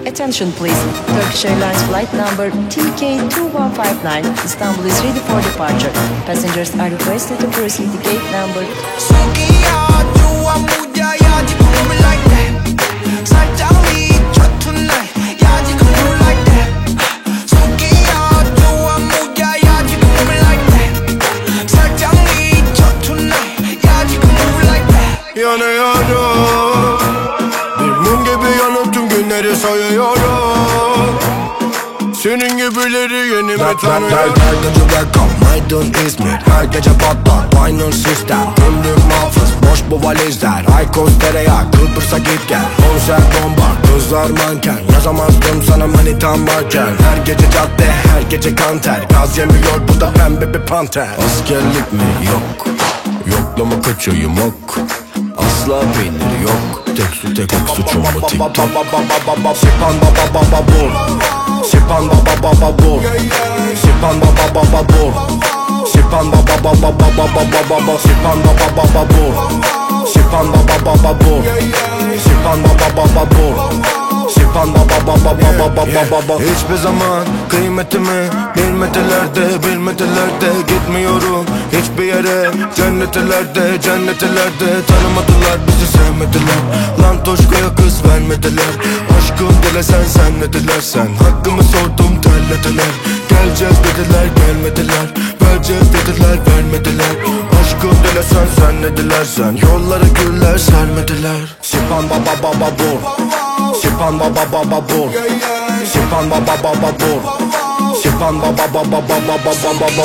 Attention please. Turkish Airlines flight number TK2159 Istanbul is ready for departure. Passengers are requested to proceed to gate number. Yanıyorum, bir mum gibi yanıp tüm günleri sayıyorum. Senin gibileri yeni mi tanıyorum? Her gece welcome, Aydın İzmir. Her gece patlat, aynı sistem. Gümrük muhafız, boş bu valizler. Aykos tereyağı, Kıbrıs'a git gel. Konser bomba, kızlar manken. Yazamazdım sana manitam varken. Her gece cadde, her gece kanter. Gaz yemiyor bu da pembe bir panter. Askerlik mi? Yok. Yoklama kaçayım ok. Asla peynir yok. Tek su tek ok suçum bu TikTok. Sipan baba baba bul. Sipan baba baba bul. Sipan baba baba bul. Sipan baba baba baba baba. Sipan baba baba bul. Sipan baba baba bul. Sipan baba baba bul. Sipan baba baba baba baba. Hiçbir zaman kıymetimi bilmediler de gitmiyorum hiçbir yere. Cennetlerde tanımadılar, bizi sevmediler. Lan Toşko'ya kız vermediler. Aşkım dilesen sen ne dilersen. Hakkımı sordum terlediler. Geleceğiz dediler gelmediler. Vereceğiz dediler vermediler. Aşkım dilesen sen ne dilersen. Yollara güller sermediler. Sipan baba baba bul. Sipan baba baba bul. Sipan baba baba bul. Sipan baba baba baba baba.